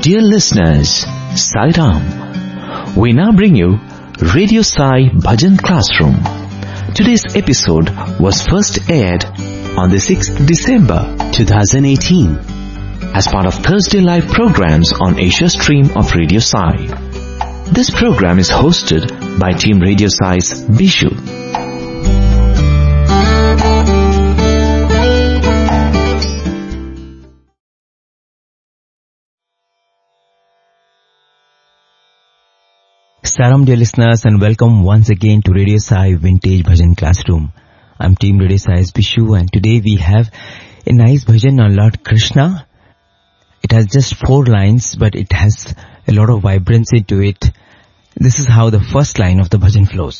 Dear listeners, Sai Ram. We now bring you Radio Sai Bhajan Classroom. Today's episode was first aired on the 6th December 2018 as part of Thursday Live programs on Asia Stream of Radio Sai. This program is hosted by Team Radio Sai's Bishu. Salam dear listeners, and welcome once again to Radio Sai Vintage Bhajan Classroom. I'm Team Radio Sai's Bishu, and today we have a nice bhajan on Lord Krishna. It has just 4 lines, but it has a lot of vibrancy to it. This is how the first line of the bhajan flows.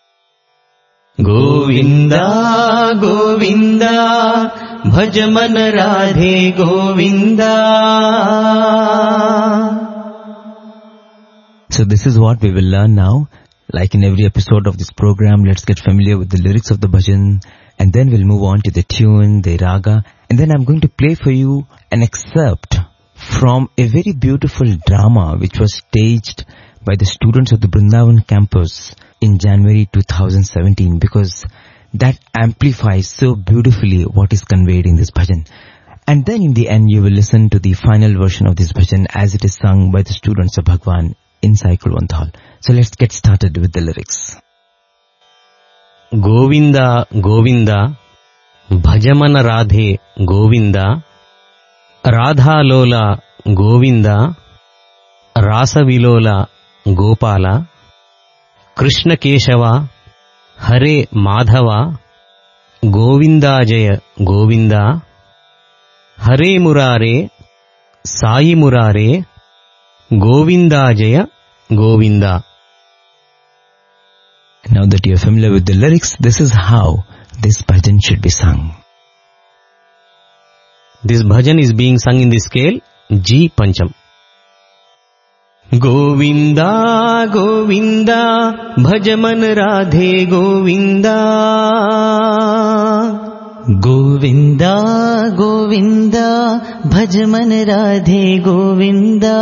Govinda, Govinda, bhajaman Radhe Govinda. So this is what we will learn now. Like in every episode of this program, let's get familiar with the lyrics of the bhajan, and then we'll move on to the tune, the raga, and then I'm going to play for you an excerpt from a very beautiful drama which was staged by the students of the Brindavan campus in January 2017, because that amplifies so beautifully what is conveyed in this bhajan. And then in the end you will listen to the final version of this bhajan as it is sung by the students of Bhagwan in Sai Kulwant Hall. So let's get started with the lyrics. Govinda, Govinda, bhajamana Radhe Govinda, Radha Lola Govinda, Rasa Vilola Gopala, Krishna Keshava, Hare Madhava, Govinda Jaya Govinda, Hare Murare, Sai Murare, Govinda Jaya Govinda. Now that you are familiar with the lyrics, this is how this bhajan should be sung. This bhajan is being sung in the scale G Pancham. Govinda, Govinda, bhajaman Radhe Govinda. Govinda, Govinda, bhajaman Radhe Govinda.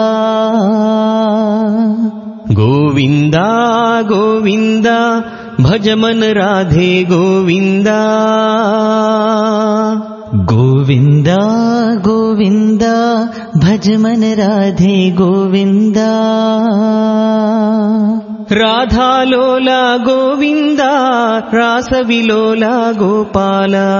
Govinda, Govinda, bhajaman Radhe Govinda. Govinda, Govinda, bhajaman Radhe Govinda. Radha Lola Govinda, Rasa Vilola Gopala.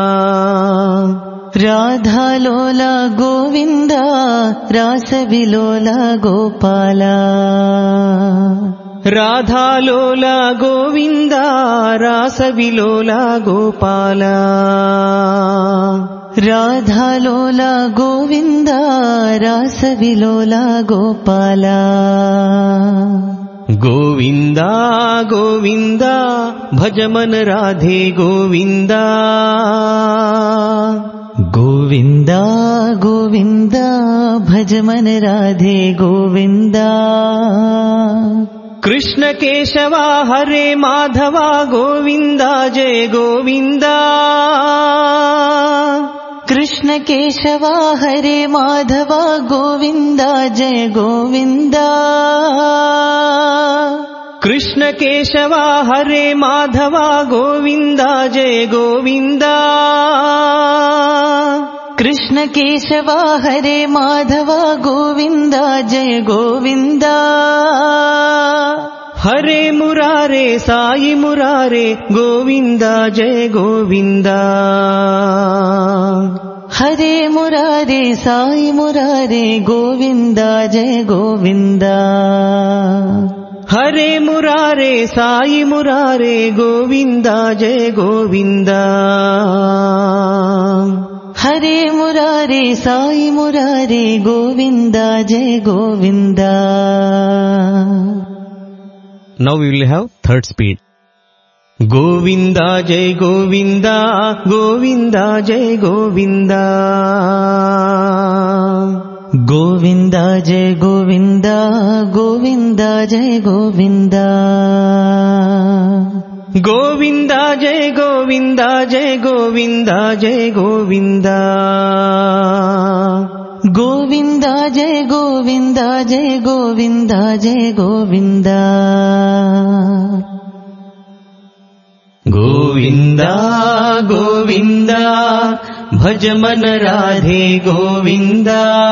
Radha Lola Govinda, Rasa Vilola Gopala. Radha Lola Govinda, Rasa Vilola Gopala. Radha Lola Govinda, Rasa Vilola Gopala. Govinda, Govinda, bhajaman Radhe Govinda. Govinda, Govinda, bhajaman Radhe Govinda. Krishna Keshava, Hare Madhava, Govinda Jai Govinda. Krishna Keshava, Hare Madhava, Govinda Jai Govinda. Krishna Keshava, Hare Madhava, Govinda Jai Govinda. Krishna Keshava, Hare Madhava, Govinda Jai Govinda. Hare Murare, Sai Murare, Govinda Jai Govinda. Hare Murare, Sai Murare, Govinda Jai Govinda. Hare Murare, Sai Murare, Govinda Jai Govinda. Hare Murare, Sai Murare, Govinda Jai Govinda. Now we will have third speed. Govinda Jai Govinda, Govinda Jai Govinda. Govinda Jai Govinda, Govinda Jai Govinda. Govinda Jai Govinda, Jai Govinda, Jai Govinda. Govind जय गोविन्द जय गोविन्द जय गोविन्द गोविन्द गोविन्द भज मन Radhe Govind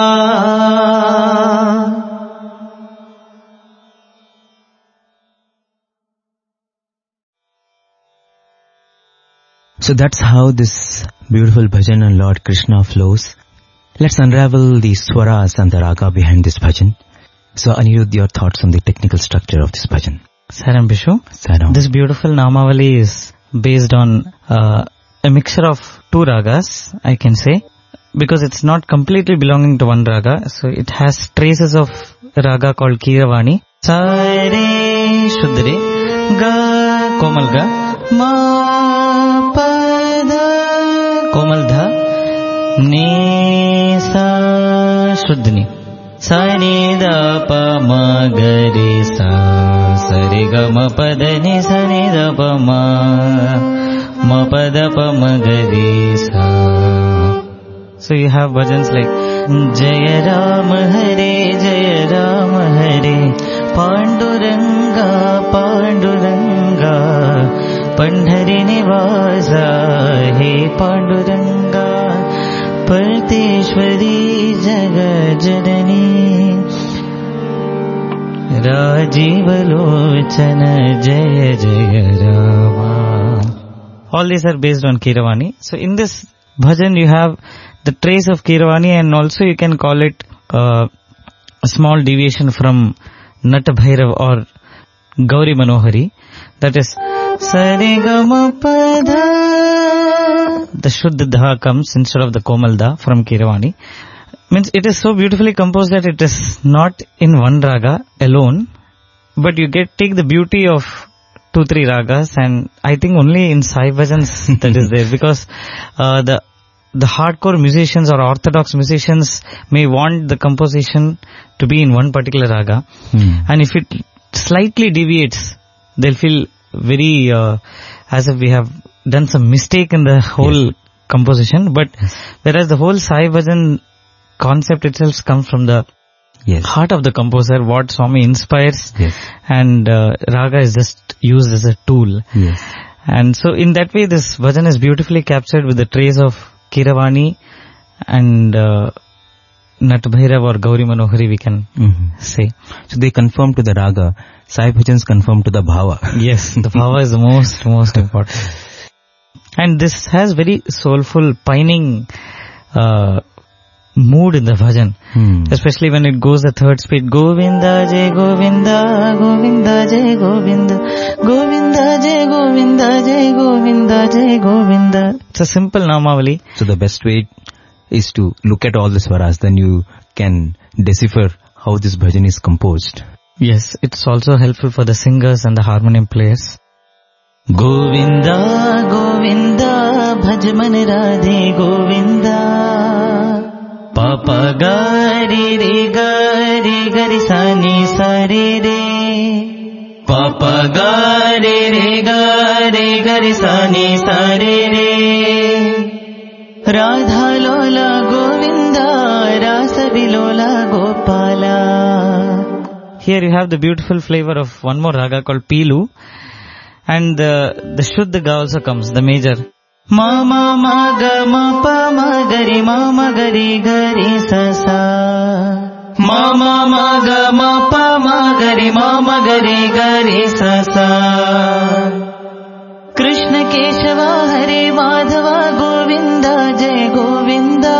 So that's how this beautiful bhajan on Lord Krishna flows. Let's unravel the swaras and the raga behind this bhajan. So Anirudh, your thoughts on the technical structure of this bhajan. Saram Bishu. Saram. This beautiful Namavali is based on a mixture of two ragas, I can say, because it's not completely belonging to one raga. So it has traces of raga called Keeravani. Sa re Shuddha re, ga Komal ga, ma pa dha Komal dha, ni sa Shuddha ni, sa ni da pa ma ga re sa, sa re ga ma pa da ni sa ni da pa ma pa da pa ma ga re sa. So you have bhajans like Jaya Ram Hare Panduranga Panduranga Pandhari Nivasa He Panduranga Parteshwari Jagajanani Rajivalochana Jaya Jaya Rama. All these are based on Keeravani. So in this bhajan you have the trace of Keeravani, and also you can call it a small deviation from Nat Bhairav or Gauri Manohari. That is Sarigamapada. The Shuddha Dha comes instead of the Komal Dha from Keeravani. Means it is so beautifully composed that it is not in one raga alone, but you take the beauty of 2-3 ragas, and I think only in Sai bhajans that is there, because the hardcore musicians or orthodox musicians may want the composition to be in one particular raga, and if it slightly deviates, they'll feel very as if we have done some mistake in the whole composition. But whereas the whole Sai bhajan concept itself comes from the heart of the composer, what Swami inspires, and raga is just used as a tool. And so in that way this bhajan is beautifully captured with the trace of Keeravani and Nat Bhairav or Gauri Manohari, we can say. So they conform to the raga. Sai bhajans conform to the bhava. Yes, the bhava is the most important. And this has very soulful, pining mood in the bhajan, especially when it goes the third speed. Govinda Jai Govinda, Govinda Jai Govinda, Govinda Jai Govinda, Jai Govinda Jai Govinda. It's a simple Namavali. So the best way is to look at all the swaras, then you can decipher how this bhajan is composed. Yes, it's also helpful for the singers and the harmonium players. Govinda, Govinda, bhaj man Radhe Govinda. Papa ga re re ga re sa ni sa re re. Papa ga re ga re sa ni sa re re. Radha Lola Govinda, Rasa Vilola Gopala. Here you have the beautiful flavor of one more raga called Pilu, and the Shuddha Ga also comes, the major. Ma ma ma ga ma pa ma ga ri sa sa. Ma ma ma ga ma pa ma ga ri sa sa. Krishna Keshava Hare Madhava Govinda Jai Govinda.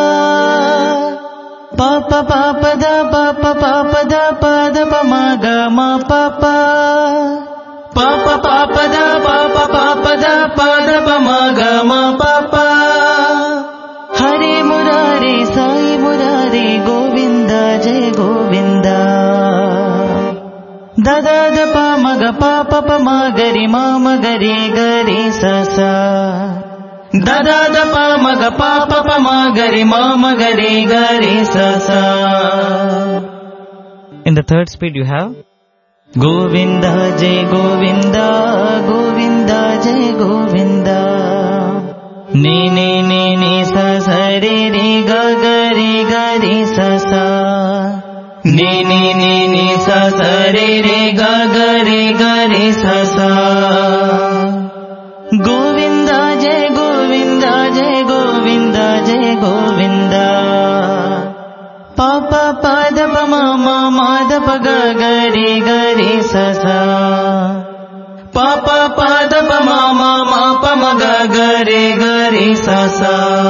Papa papa da papa papa da pa da pa ma ga ma papa. Papa papa da papa papa da pa da pa ma ga ma papa. Hare Murare Sai Murare Govinda Jai Govinda. Da da da pa ma ga pa pa pa ma ga re sa sa. Da da da pa ma ga pa pa pa ma ga re sa sa. In the third speed you have Govinda Jai Govinda, Govinda Jai Govinda. Ne ne ne ne sa sa re re ga re Jaya Govinda. Papa pada pa mama mada pa ga ga re sa sa. Papa pada pa mama ma pa ma ga ga re sa sa.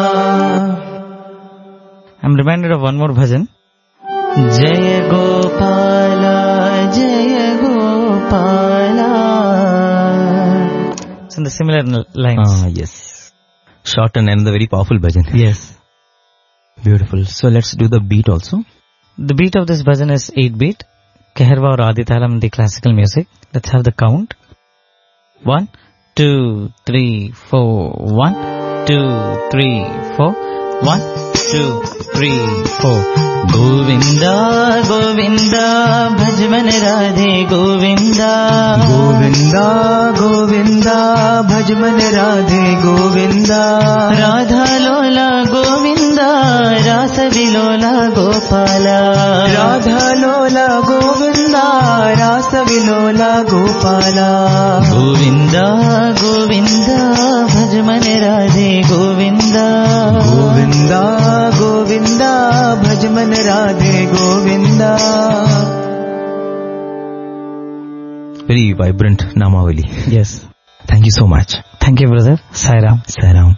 I'm reminded of one more bhajan. Jaya Gopala, Jaya Gopala. It's in the similar lines. Yes. Short and another very powerful bhajan. Yes. Beautiful. So let's do the beat also. The beat of this bhajan is 8-beat. Kaherva or Aditalam, the classical music. Let's have the count. 1, 2, 3, 4. 1, 2, 3, 4. 1, 2, 3, 4. Govinda, Govinda, Bhajman Radhe Govinda. Govinda, Govinda, Bhajman Radhe Govinda. Radha Lola Govinda, Rasa Vilola Gopala. Radha Lola Govinda, Rasa Vilola Gopala. Govinda, Govinda, Bhajman Radhe Govinda. Govinda, Govinda, Bhajman Radhe Govinda. Very vibrant Namavali. Yes. Thank you so much. Thank you, brother. Sai Ram. Sai Ram.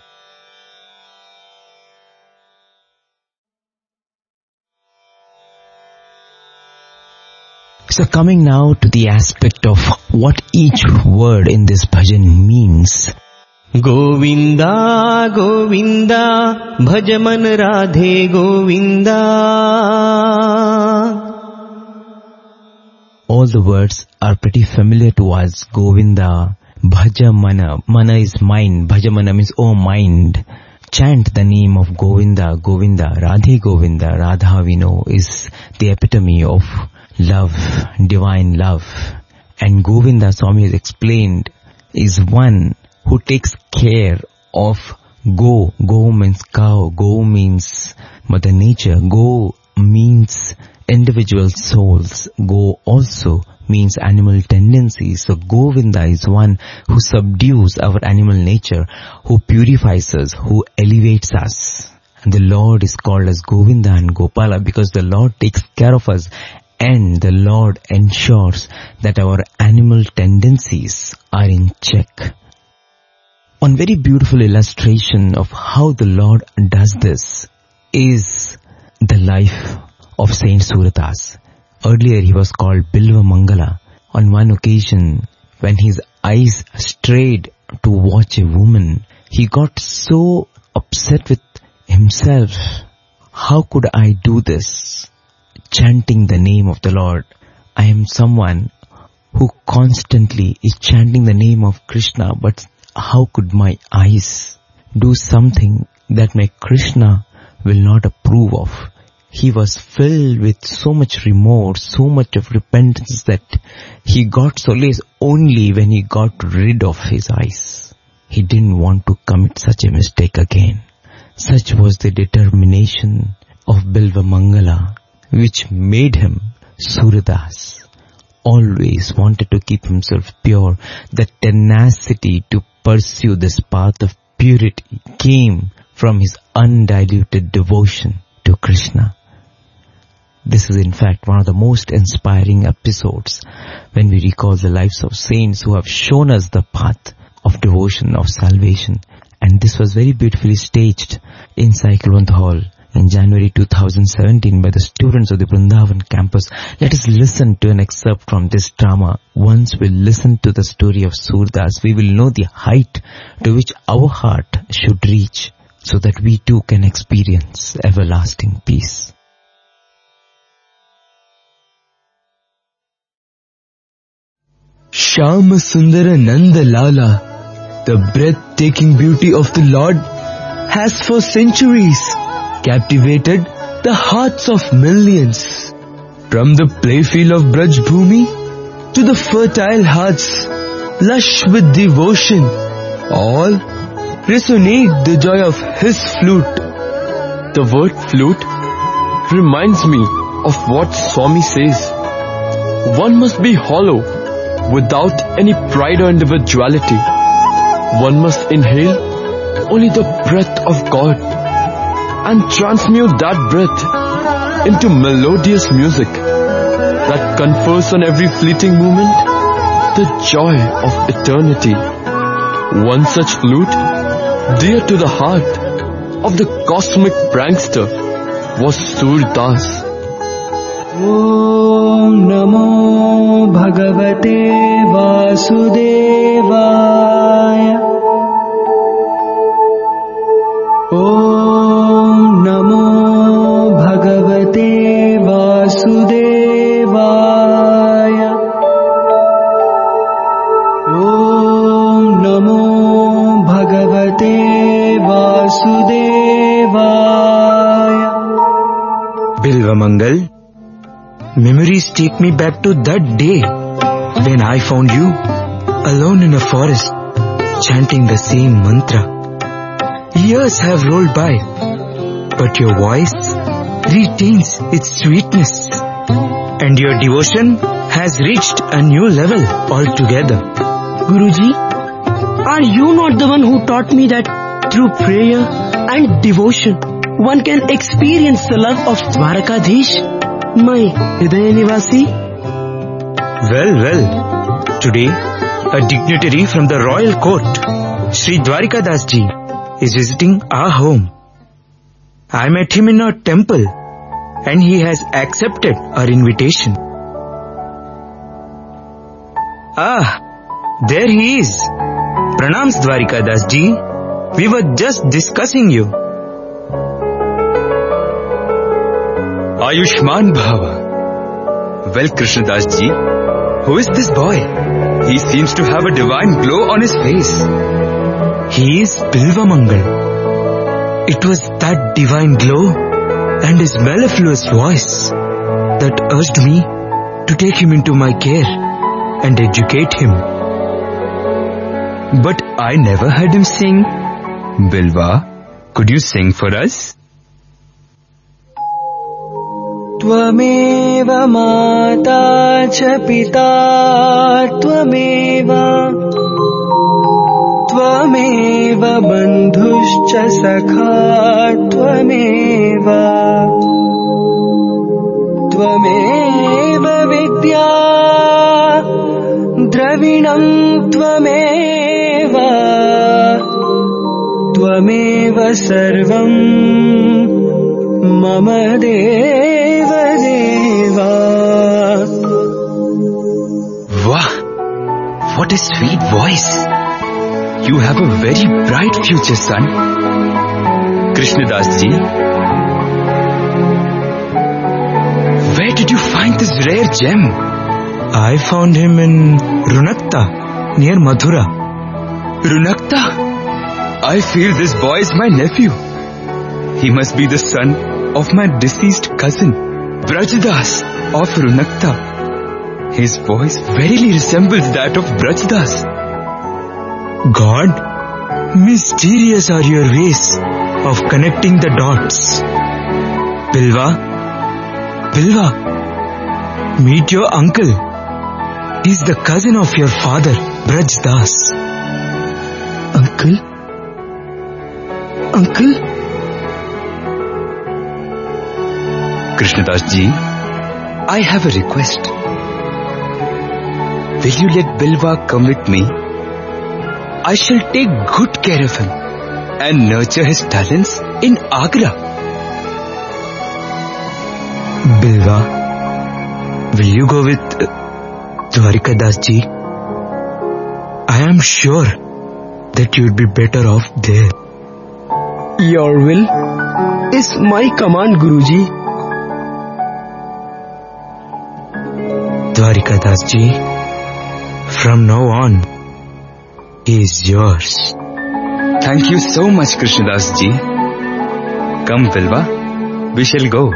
So coming now to the aspect of what each word in this bhajan means. Govinda, Govinda, Bhajman Radhe Govinda. All the words are pretty familiar to us. Govinda, Bhajamana. Mana is mind. Bhajamana means oh mind. Chant the name of Govinda, Govinda. Radhe Govinda. Radha we know is the epitome of love, divine love. And Govinda, Swami has explained, is one who takes care of Go. Go means cow. Go means Mother Nature. Go means individual souls. Go also means animal tendencies. So Govinda is one who subdues our animal nature, who purifies us, who elevates us. And the Lord is called as Govinda and Gopala because the Lord takes care of us and the Lord ensures that our animal tendencies are in check. One very beautiful illustration of how the Lord does this is the life of Saint Suradas. Earlier he was called Bilva Mangala. On one occasion, when his eyes strayed to watch a woman, he got so upset with himself. How could I do this? Chanting the name of the Lord. I am someone who constantly is chanting the name of Krishna, but how could my eyes do something that my Krishna will not approve of? He was filled with so much remorse, so much of repentance that he got solace only when he got rid of his eyes. He didn't want to commit such a mistake again. Such was the determination of Bilva Mangala, which made him Suradas. Always wanted to keep himself pure. The tenacity to pursue this path of purity came from his undiluted devotion to Krishna. This is in fact one of the most inspiring episodes when we recall the lives of saints who have shown us the path of devotion, of salvation. And this was very beautifully staged in Sai Kulwant Hall in January 2017 by the students of the Vrindavan campus. Let us listen to an excerpt from this drama. Once we listen to the story of Suradas, we will know the height to which our heart should reach so that we too can experience everlasting peace. Shyama Sundara Nanda Lala, the breathtaking beauty of the Lord, has for centuries captivated the hearts of millions. From the playfield of Braj Bhumi to the fertile hearts lush with devotion, all resonate the joy of his flute. The word flute reminds me of what Swami says. One must be hollow without any pride or individuality. One must inhale only the breath of God. and transmute that breath into melodious music that confers on every fleeting moment the joy of eternity. One such flute, dear to the heart of the cosmic prankster, was Surdas. Om Namo Bhagavate Vasudevaya. Om Namo Bhagavate Vasudevaya. Om Namo Bhagavate Vasudevaya. Bilvamangal, memories take me back to that day when I found you alone in a forest chanting the same mantra. Years have rolled by, but your voice retains its sweetness and your devotion has reached a new level altogether. Guruji, are you not the one who taught me that through prayer and devotion one can experience the love of Dwarkadhish, my Hridaya Nivasi? Well, today a dignitary from the royal court, Sri Dwarikadas ji, is visiting our home. I met him in our temple and he has accepted our invitation. Ah, there he is. Pranams Dwarikadas ji. We were just discussing you. Ayushman Bhava. Well, Krishnadas ji, who is this boy? He seems to have a divine glow on his face. He is Bilvamangal. It was that divine glow and his mellifluous voice that urged me to take him into my care and educate him. But I never heard him sing. Bilva, could you sing for us? Tvameva mata cha pita tvameva Tvameva bandhuscha sakha tvameva Tvameva vidya dravinam tvameva Tvameva sarvam mama deva deva. Wow, what a sweet voice. You have a very bright future, son. Krishnadas ji, where did you find this rare gem? I found him in Runakta, near Mathura. Runakta? I feel this boy is my nephew. He must be the son of my deceased cousin, Brajdas of Runakta. His voice verily resembles that of Brajdas. God, mysterious are your ways of connecting the dots. Bilva, meet your uncle. He's the cousin of your father, Brajdas. Uncle? Krishnadas ji, I have a request. Will you let Bilva come with me? I shall take good care of him and nurture his talents in Agra. Bilva, will you go with Dwarikadas ji? I am sure that you would be better off there. Your will is my command, Guruji. Dwarikadas ji, from now on, he is yours. Thank you so much, Krishnadas ji. Come, Bilva, we shall go.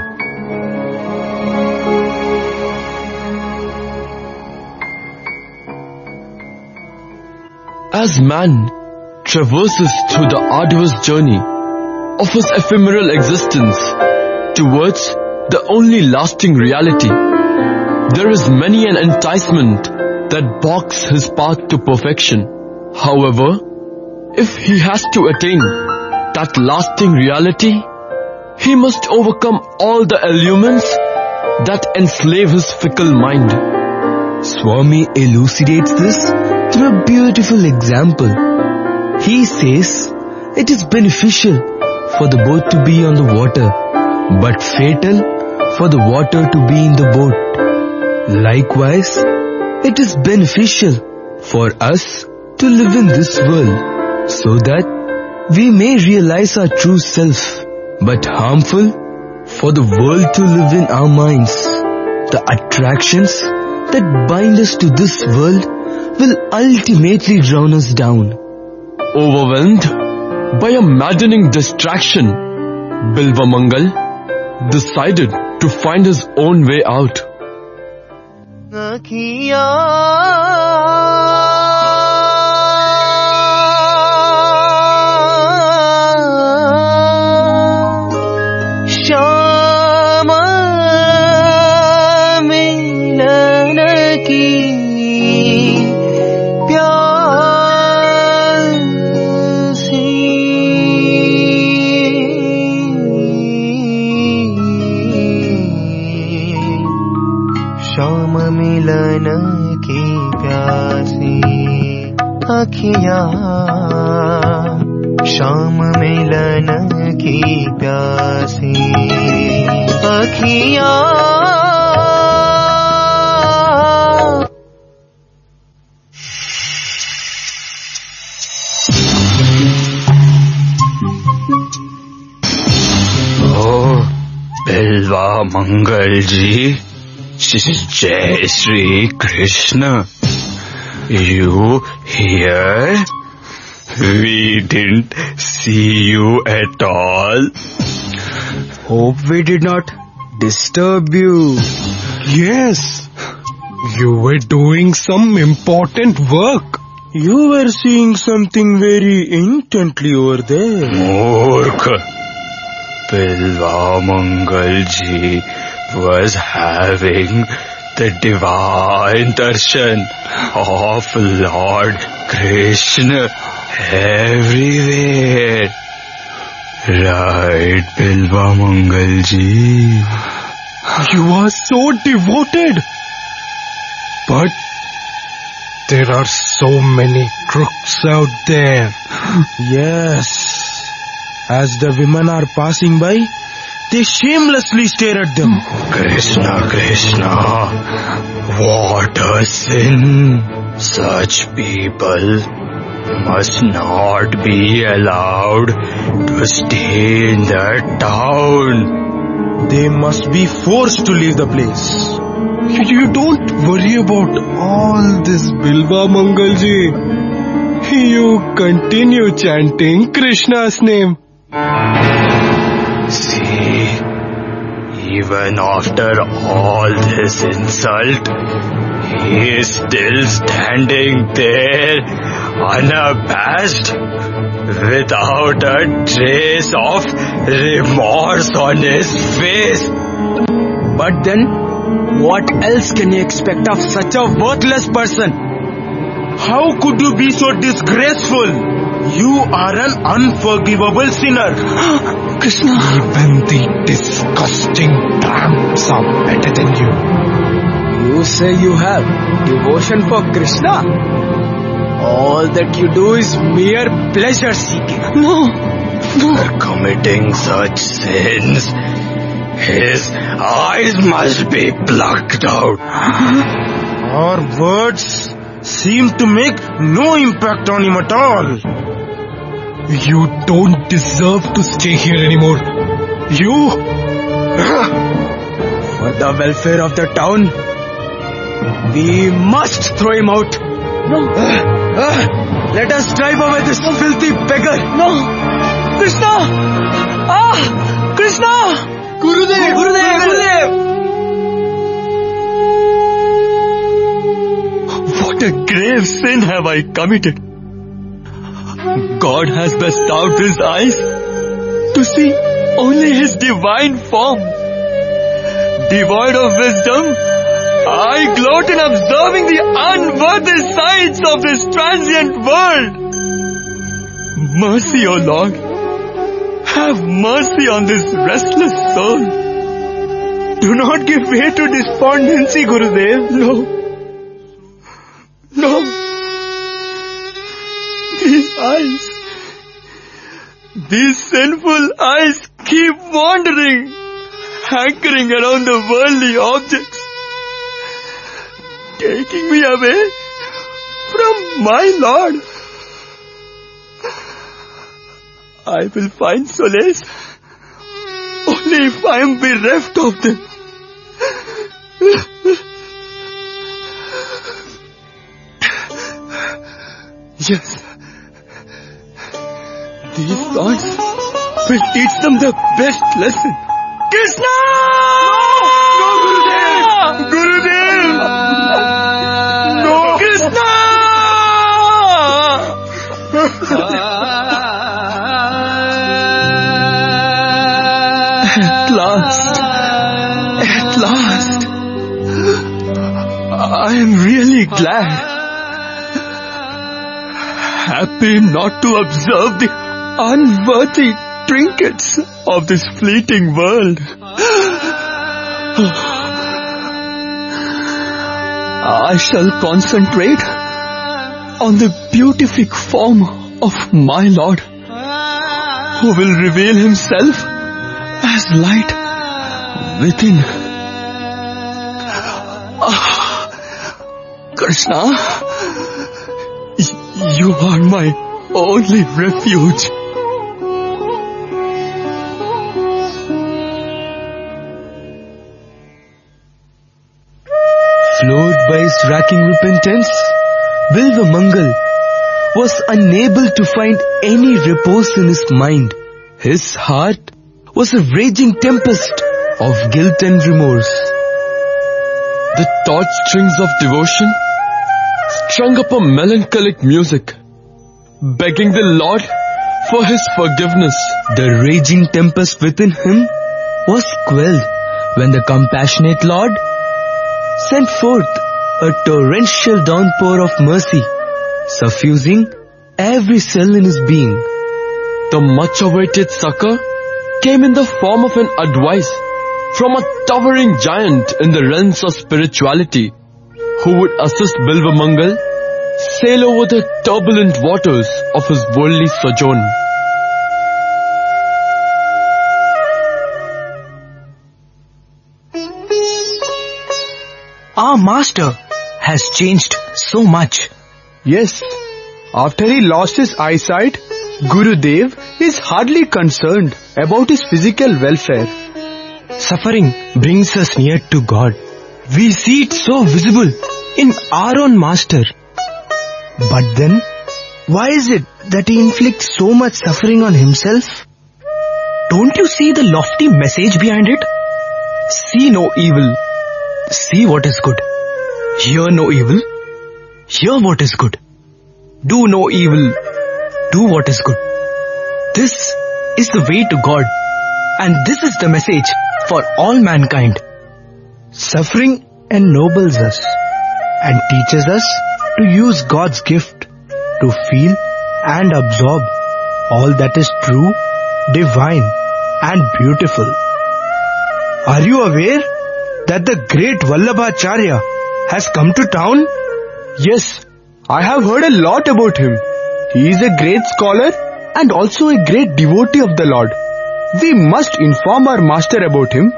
As man traverses through the arduous journey of his ephemeral existence towards the only lasting reality, there is many an enticement that blocks his path to perfection. However, if he has to attain that lasting reality, he must overcome all the allurements that enslave his fickle mind. Swami elucidates this through a beautiful example. He says it is beneficial for the boat to be on the water, but fatal for the water to be in the boat. Likewise, it is beneficial for us to live in this world so that we may realize our true self, but harmful for the world to live in our minds. The attractions that bind us to this world will ultimately drown us down. Overwhelmed by a maddening distraction, Bilvamangal decided to find his own way out. शाम मिलन की प्यासी अखियाँ Oh, Bilvamangal ji, Jai Shri Krishna. You here? We didn't see you at all. Hope we did not disturb you. Yes, you were doing some important work. You were seeing something very intently over there. Moorkh. Bilvamangal ji was having the divine darshan of Lord Krishna everywhere. Right, Bilvamangal ji? You are so devoted. But there are so many crooks out there. Yes. As the women are passing by, they shamelessly stare at them. Krishna, Krishna, what a sin. Such people must not be allowed to stay in the town. They must be forced to leave the place. You don't worry about all this, Bilvamangal ji. You continue chanting Krishna's name. See, even after all this insult, he is still standing there unabashed, without a trace of remorse on his face. But then, what else can you expect of such a worthless person? How could you be so disgraceful? You are an unforgivable sinner. Krishna. Even the disgusting tramps are better than you. You say you have devotion for Krishna? All that you do is mere pleasure seeking. No. For committing such sins, his eyes must be plucked out. Our words seem to make no impact on him at all. You don't deserve to stay here anymore. You... For the welfare of the town, we must throw him out. No. Let us drive away this filthy beggar. No. Krishna! Krishna! Gurudev! Gurudev! What a grave sin have I committed. God has bestowed his eyes to see only his divine form. Devoid of wisdom, I gloat in observing the unworthy sights of this transient world. Mercy, O Lord, have Have mercy on this restless soul. Do not give way to despondency, Gurudev. No. These eyes, these sinful eyes keep wandering, hankering around the worldly objects, taking me away from my Lord. I will find solace only if I am bereft of them. Yes, these songs will teach them the best lesson. Krishna! No, Gurudev! No, Krishna! At last, I am really glad. Happy not to observe the unworthy trinkets of this fleeting world. I shall concentrate on the beatific form of my Lord, who will reveal himself as light within. Krishna, you are my only refuge. Floored by his racking repentance, Bilvamangal was unable to find any repose in his mind. His heart was a raging tempest of guilt and remorse. The taut strings of devotion strung up a melancholic music, begging the Lord for his forgiveness. The raging tempest within him was quelled when the compassionate Lord sent forth a torrential downpour of mercy, suffusing every cell in his being. The much-awaited succor came in the form of an advice from a towering giant in the realms of spirituality, who would assist Bilvamangal sail over the turbulent waters of his worldly sojourn. Our master has changed so much. Yes, after he lost his eyesight, Gurudev is hardly concerned about his physical welfare. Suffering brings us near to God. We see it so visible in our own master. But then, why is it that he inflicts so much suffering on himself? Don't you see the lofty message behind it? See no evil. See what is good. Hear no evil. Hear what is good. Do no evil. Do what is good. This is the way to God, and this is the message for all mankind. Suffering ennobles us and teaches us to use God's gift to feel and absorb all that is true, divine and beautiful. Are you aware that the great Vallabhacharya has come to town? Yes, I have heard a lot about him. He is a great scholar and also a great devotee of the Lord. We must inform our master about him.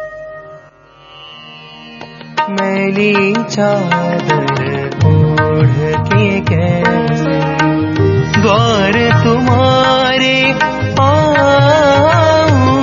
मैली चादर ओढ़ के कैसे द्वार तुम्हारे आऊं,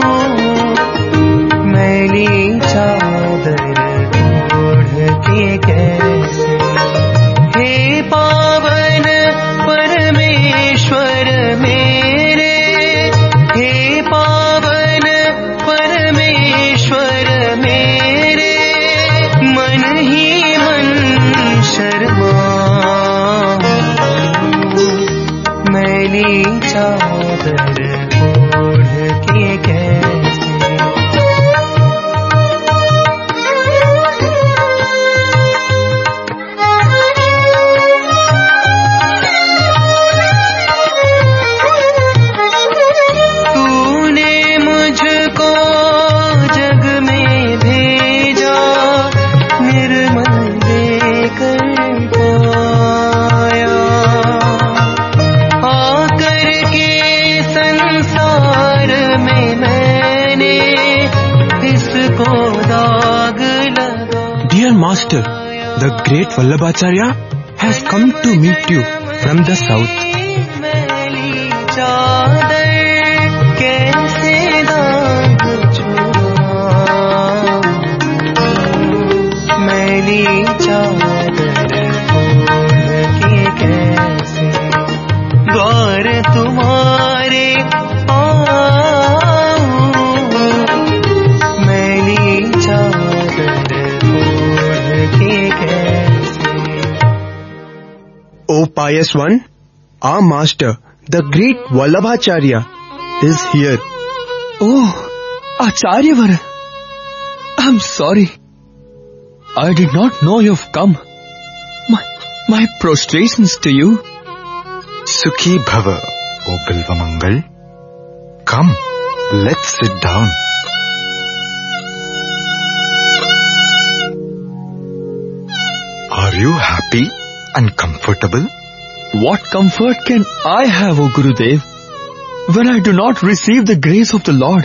मैली चादर ओढ़ के कैसे हे पावन परमेश्वर मेरे, हे पावन परमेश्वर मेरे, मन ही मन शर्मा मैली चादर master, the great Vallabhacharya, has come to meet you from the south. O pious one, our master, the great Vallabhacharya, is here. Oh, Acharyavara, I'm sorry. I did not know you've come. My prostrations to you. Sukhi Bhava, O Bilvamangal. Come, let's sit down. Are you happy and comfortable? What comfort can I have, O Gurudev, when I do not receive the grace of the Lord?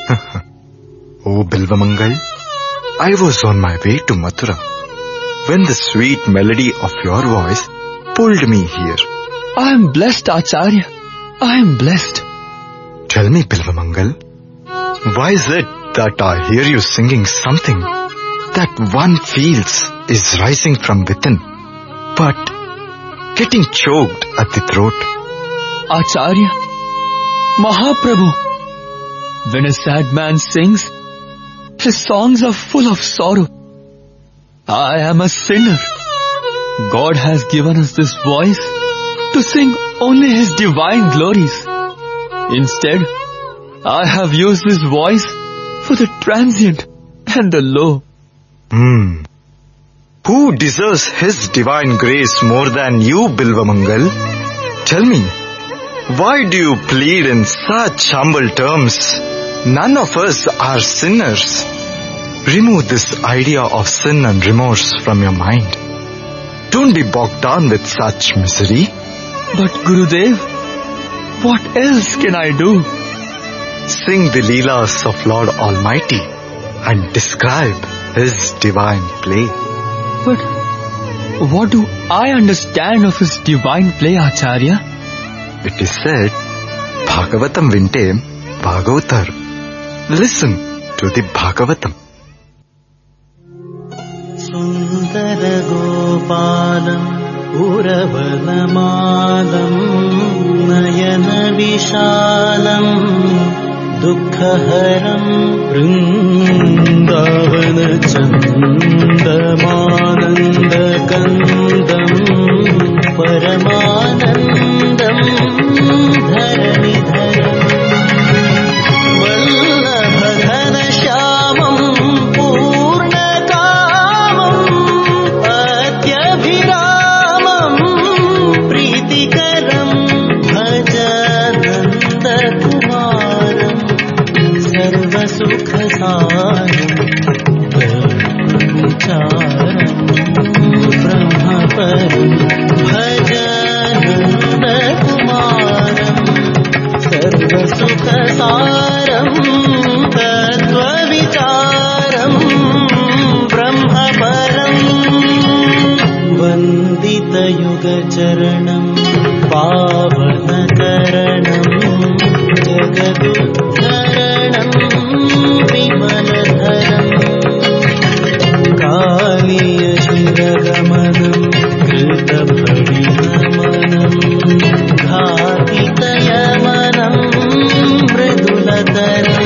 O Bilvamangal, I was on my way to Mathura when the sweet melody of your voice pulled me here. I am blessed, Acharya. I am blessed. Tell me, Bilvamangal, why is it that I hear you singing something that one feels is rising from within, but getting choked at the throat? Acharya, Mahaprabhu, when a sad man sings, his songs are full of sorrow. I am a sinner. God has given us this voice to sing only His divine glories. Instead, I have used this voice for the transient and the low. Who deserves His divine grace more than you, Bilvamangal? Tell me, why do you plead in such humble terms? None of us are sinners. Remove this idea of sin and remorse from your mind. Don't be bogged down with such misery. But Gurudev, what else can I do? Sing the Leelas of Lord Almighty and describe His divine play. But what do I understand of His divine play, Acharya? It is said, Bhagavatam vinte Bhagavatar. Listen to the Bhagavatam. Sundara Gopalam Uravadamalam Nayana Vishalam Dukhaharam Vrindavana Chandamananda Kandam Paramanandam Dharanidharam Vallabhadhana Shyamam Purnakamam Atyabhiramam Preetikaram Bhajananda Kumaram Sarva Sukhasaram Vicharam Brahmaparam Bhajananda Kumaram Sarva Sukhasaram Tattva Vicharam Brahmaparam Vandita Yuga Charanam Pavana Karanam Jagadudharanam Vimaladharam Kaliya Shiragamanam Krita Bhavinamanam Ghatidayamanam Mridulataram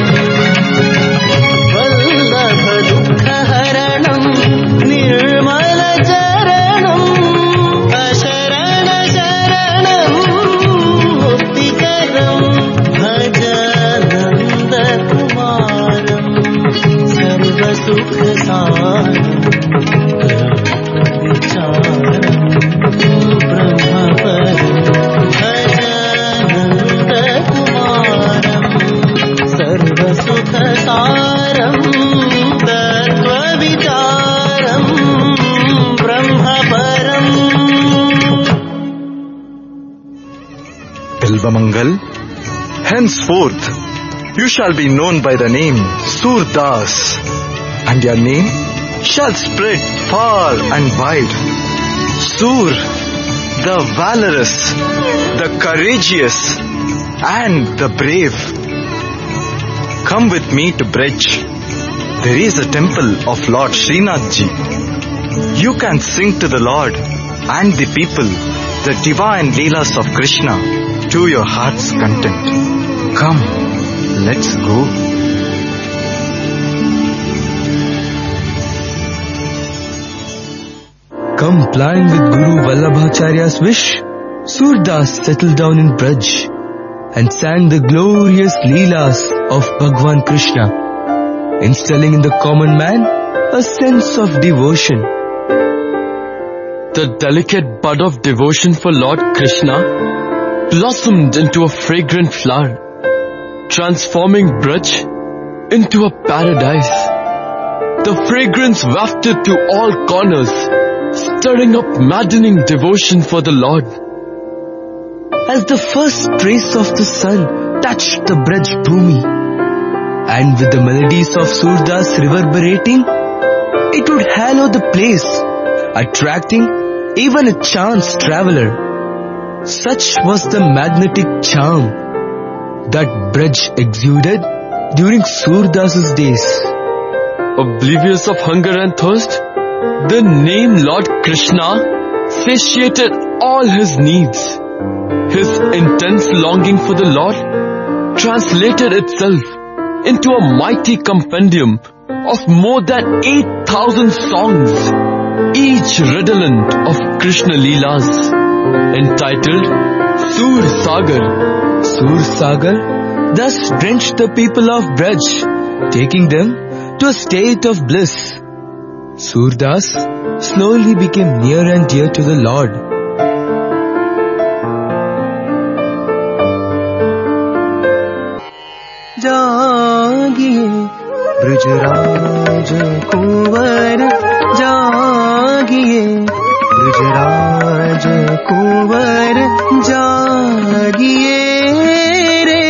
Vallabha Dukhaharanam Nirmala Charanam Asharana Sharanam Muktikaram Bhajananda Kumaram Sarva Sukhasaram Vicharam Brahmaparam Bhajananda Kumaram Sarva Sukhasaram Tattva Vicharam Brahmaparam. Bilvamangal, henceforth you shall be known by the name Surdas, and your name shall spread far and wide. Sur, the valorous, the courageous, and the brave. Come with me to Braj. There is a temple of Lord Srinath Ji. You can sing to the Lord and the people the divine Leelas of Krishna to your heart's content. Come, let's go. Complying with Guru Vallabhacharya's wish, Surdas settled down in Braj and sang the glorious Leelas of Bhagwan Krishna, instilling in the common man a sense of devotion. The delicate bud of devotion for Lord Krishna blossomed into a fragrant flower, transforming Braj into a paradise. The fragrance wafted to all corners, stirring up maddening devotion for the Lord. As the first rays of the sun touched the Braj Bhumi, and with the melodies of Surdas reverberating, it would hallow the place, attracting even a chance traveler. Such was the magnetic charm that Braj exuded during Surdas's days. Oblivious of hunger and thirst, the name Lord Krishna satiated all his needs. His intense longing for the Lord translated itself into a mighty compendium of more than 8,000 songs, each redolent of Krishna Leelas, entitled Sur Sagar. Sur Sagar thus drenched the people of Braj, taking them to a state of bliss. Surdas slowly became near and dear to the Lord. जागिए ब्रजराज कुंवर, जागिए ब्रजराज कुंवर, जागिए रे,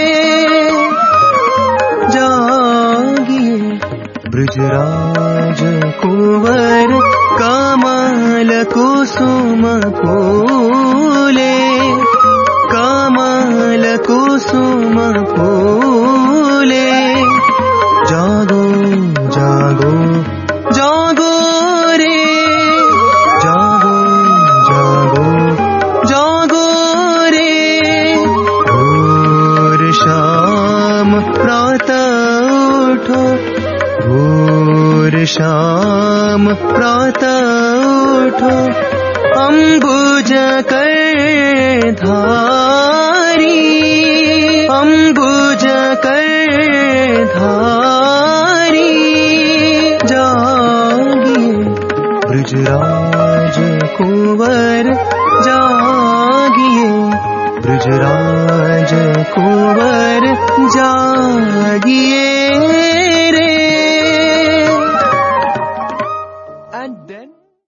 जागिए ब्रजराज कुंवर, कमल कुसुम फूले, कमल कुसुम फूले, जागो जागो जागो रे, जागो जागो जागो रे, भोर शाम प्रातः उठो, भोर शाम प्रातः उठो, अम्बुज कर धारी, अम्बुज कर धारी, जागिए ब्रजराज कुंवर, जागिए ब्रजराज कुंवर, जागिए रे. And then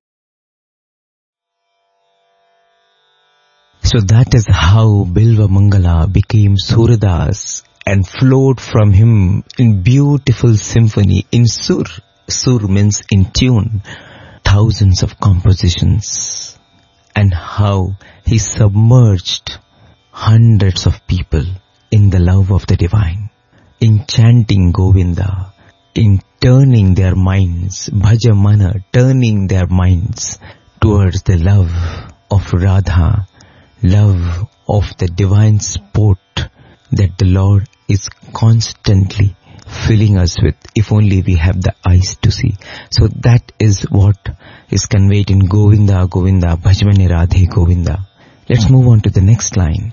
So that is how Bilva Mangala became Surdas and flowed from him in beautiful symphony in Sur. Sur means in tune, thousands of compositions, and how he submerged hundreds of people in the love of the divine, in chanting Govinda, in turning their minds, bhajamana, turning their minds towards the love of Radha, love of the divine sport that the Lord is constantly filling us with, if only we have the eyes to see. So that is what is conveyed in Govinda, Govinda, Bhajmane Radhe Govinda. Let's move on to the next line.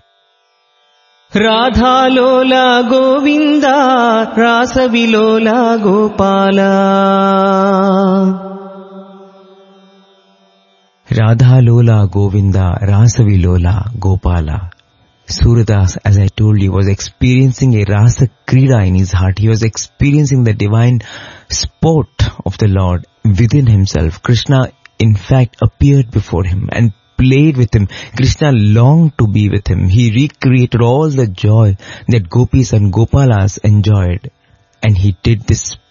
Radha Lola Govinda, Rasa Vilola Gopala. Radha Lola Govinda, Rasavi Lola Gopala. Surdas, as I told you, was experiencing a Rasa Krida in his heart. He was experiencing the divine sport of the Lord within himself. Krishna, in fact, appeared before him and played with him. Krishna longed to be with him. He recreated all the joy that gopis and gopalas enjoyed. And he did this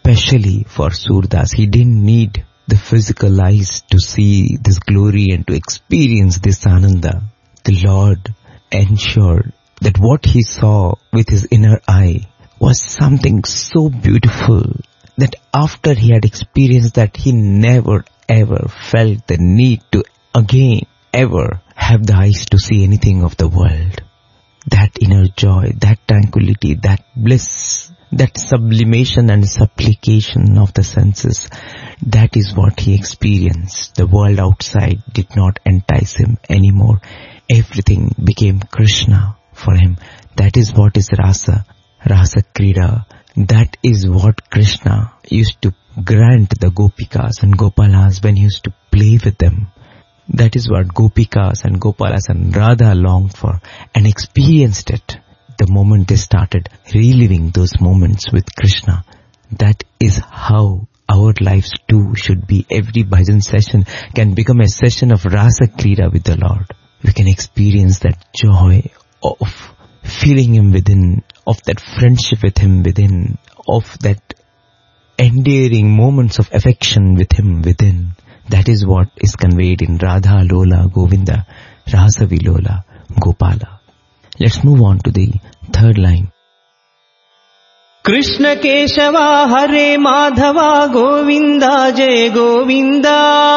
especially for Surdas. He didn't need the physical eyes to see this glory and to experience this Ananda. The Lord ensured that what he saw with his inner eye was something so beautiful that after he had experienced that, he never ever felt the need to again ever have the eyes to see anything of the world. That inner joy, that tranquility, that bliss, that sublimation and supplication of the senses, that is what he experienced. The world outside did not entice him anymore. Everything became Krishna for him. That is what is Rasa Krida. That is what Krishna used to grant the Gopikas and Gopalas when he used to play with them. That is what Gopikas and Gopalas and Radha longed for and experienced it the moment they started reliving those moments with Krishna. That is how our lives too should be. Every bhajan session can become a session of Rasa Krida with the Lord. We can experience that joy of feeling Him within, of that friendship with Him within, of that endearing moments of affection with Him within. That is what is conveyed in Radha Lola Govinda, Rasa Vilola Gopala. Let's move on to the third line. Krishna Keshava Hare Madhava Govinda Jai Govinda.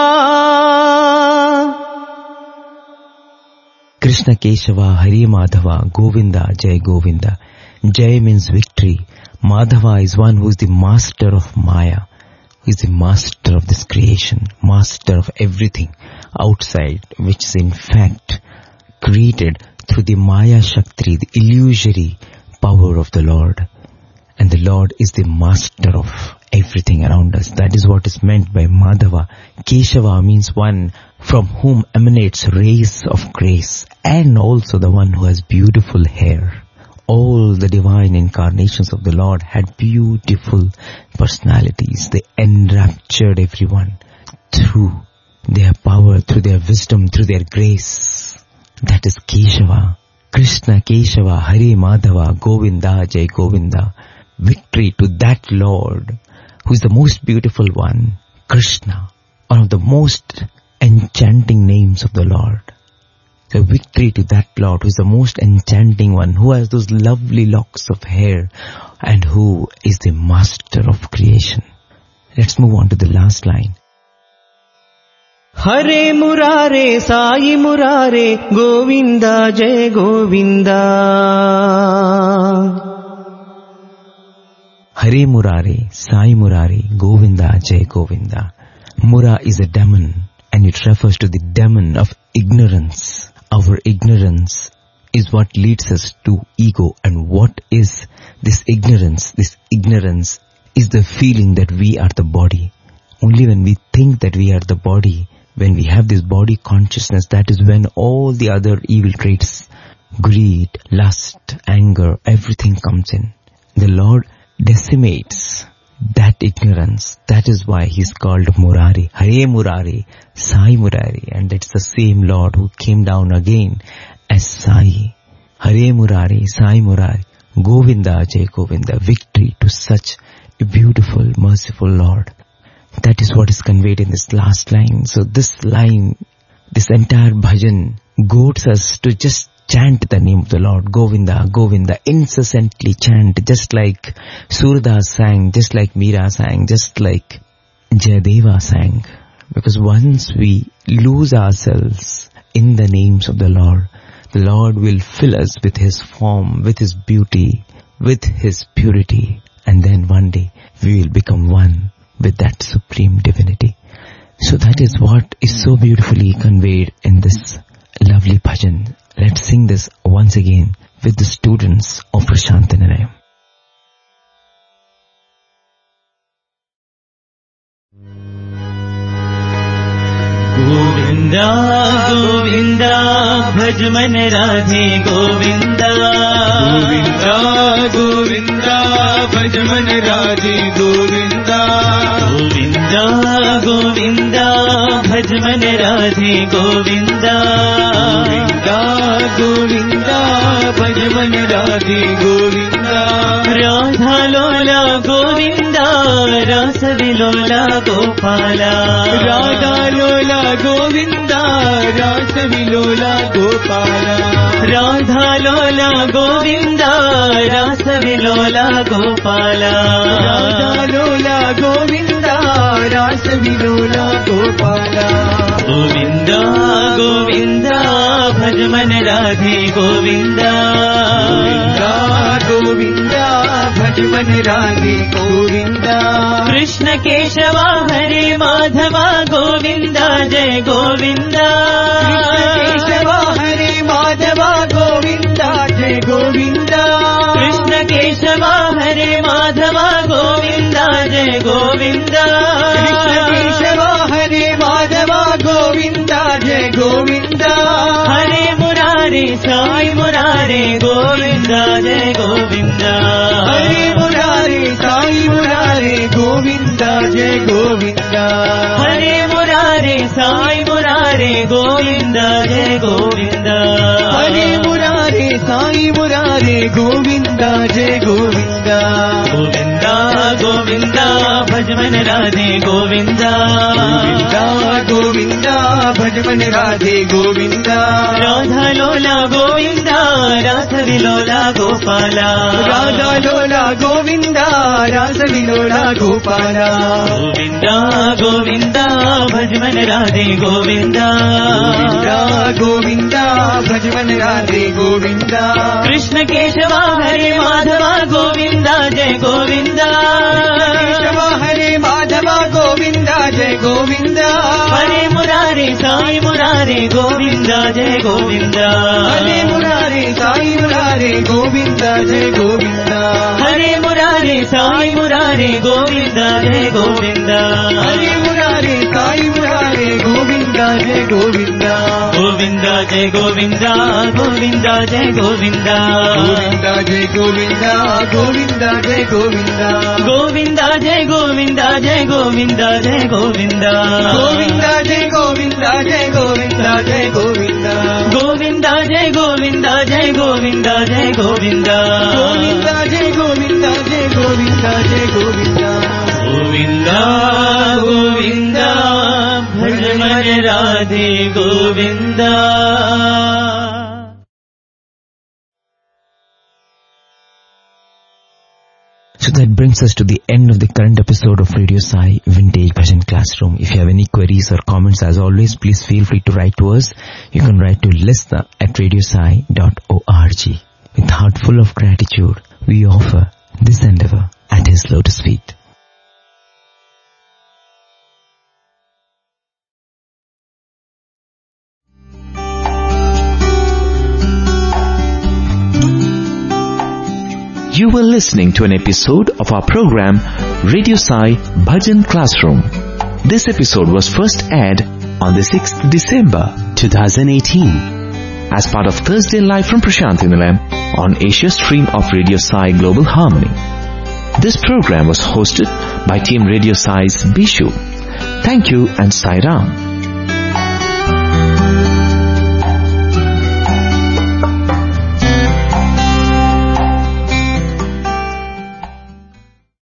Krishna Keshava Hare Madhava Govinda Jai Govinda. Jai means victory. Madhava is one who is the master of Maya, who is the master of this creation, master of everything outside, which is in fact created through the Maya Shakti, the illusory power of the Lord. And the Lord is the master of everything around us. That is what is meant by Madhava. Keshava means one from whom emanates rays of grace, and also the one who has beautiful hair. All the divine incarnations of the Lord had beautiful personalities. They enraptured everyone through their power, through their wisdom, through their grace. That is Keshava. Krishna Keshava Hare Madhava Govinda Jai Govinda. Victory to that Lord who is the most beautiful one, Krishna, one of the most enchanting names of the Lord. So victory to that Lord who is the most enchanting one, who has those lovely locks of hair and who is the master of creation. Let's move on to the last line. Hare Murare Sai Murare Govinda Jai Govinda. Hare Murare, Sai Murare, Govinda, Jai Govinda. Mura is a demon, and it refers to the demon of ignorance. Our ignorance is what leads us to ego. And what is this ignorance? This ignorance is the feeling that we are the body. Only when we think that we are the body, when we have this body consciousness, that is when all the other evil traits, greed, lust, anger, everything comes in. The Lord decimates that ignorance. That is why He is called Murari. Hare Murari, Sai Murari. And it's the same Lord who came down again as Sai. Hare Murari, Sai Murari, Govinda Jai Govinda. Victory to such a beautiful, merciful Lord. That is what is conveyed in this last line. So this line, this entire bhajan goads us to just chant the name of the Lord, Govinda, Govinda, incessantly chant, just like Surdas sang, just like Meera sang, just like Jayadeva sang. Because once we lose ourselves in the names of the Lord will fill us with His form, with His beauty, with His purity. And then one day we will become one with that supreme divinity. So that is what is so beautifully conveyed in this lovely bhajan. Let's sing this once again with the students of Prashant Nilayam. Govinda, Govinda, bhaj man Radhe Govinda. Govinda, Govinda, bhaj man Radhe Govinda. Govinda, Govinda, bhaj man Radhe Govinda. Govinda, Govinda, bhaj man Radhe Govinda. Radha Lola Govinda, Rasa Vilola Gopala. Radha Lola Govinda, Rasa Vilola Gopala. Radha Lola Govinda, Rasa Vilola Gopala. Radha Lola Govinda, Rasa Vilola Gopala. Govinda, Govinda, Bhajman Radhe Govinda. Govinda, Bhajman Radhe Govinda. Krishna Keshava Hare Madhava Govinda Jai Govinda. Krishna Keshava Hare Madhava Govinda Jai Govinda. Krishna Keshava Hare Madhava Govinda Jai Govinda. Krishna Keshava Hare Madhava Govinda Jai Govinda. Hare Murari Sai Murari Govinda Jai Govinda. Hare Murari Sai Murari Govinda Jai Govinda. Hare Murari Sai Murari Govinda Jai Govinda. Hare Murari Sai Murari Govinda Jai Govinda. Govinda Govinda Bhajman Radhe Govinda. Govinda Govinda Bhajman Radhe Govinda. Radha Lola Govinda, Rasa Vilola Gopala. Radha Lola Govinda, Rasa Vilola Gopala. Govinda Govinda Bhajman Radhe Govinda. Govinda Govinda Bhajman Radhe Govinda. Krishna Keshava Hare Madhava Govinda Jai Govinda. Keshava Hare Madhava Govinda Jai Govinda. Hare Murari Sai Murari Govinda Jai Govinda. Hare Murari Sai Murari Govinda Jai Govinda. Hare Murari Sai Murari Govinda Jai Govinda. Hare Murari Sai Murari Govinda Jai Govinda. Govinda Jai Govinda, Govinda Jai Govinda. Govinda Jai Govinda, Govinda Jai Govinda. Govinda Jai Govinda, Jai Govinda Jai Govinda. Govinda Jai Govinda, Jai Govinda Jai Govinda. Govinda Jai Govinda, Jai Govinda Jai Govinda. Govinda Jai Govinda, Jai Govinda Jai Govinda. Govinda Govinda Bhajman Radhe Govinda. So that brings us to the end of the current episode of Radio Sai Vintage Bhajan Classroom. If you have any queries or comments, as always, please feel free to write to us. You can write to listener@radiosai.org. With heart full of gratitude, we offer this endeavor at His lotus feet. You were listening to an episode of our program Radio Sai Bhajan Classroom. This episode was first aired on the 6th December 2018 as part of Thursday Live from Prashanthi Nilayam on Asia stream of Radio Sai Global Harmony. This program was hosted by Team Radio Sai's Bishu. Thank you and Sai Ram.